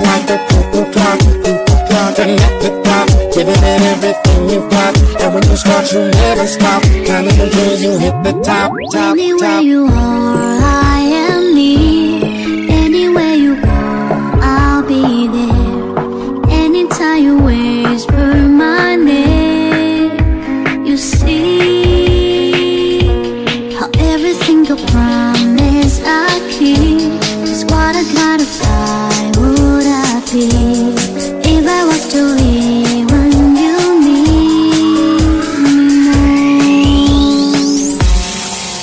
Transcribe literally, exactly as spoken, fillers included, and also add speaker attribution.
Speaker 1: like a cuckoo clock, cuckoo clock, and at the top, giving it everything you got. And when you start, you never stop, counting until you hit the top, top,
Speaker 2: Anywhere
Speaker 1: top.
Speaker 2: you are, I am near. Anywhere you go, I'll be there. Anytime you whisper my name, you see how everything you promise I keep is what I gotta fly. Would I be?